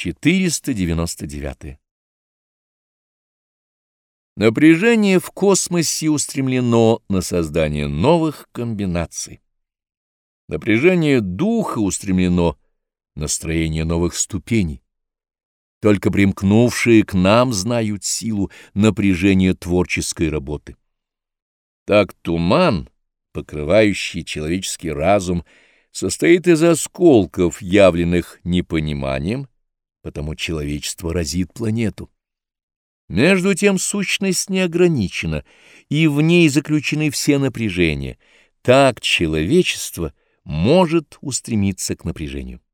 499. Напряжение в космосе устремлено на создание новых комбинаций. Напряжение духа устремлено на строение новых ступеней. Только примкнувшие к нам знают силу напряжения творческой работы. Так туман, покрывающий человеческий разум, состоит из осколков, явленных непониманием, потому человечество разит планету. Между тем сущность не ограничена, и в ней заключены все напряжения. Так человечество может устремиться к напряжению.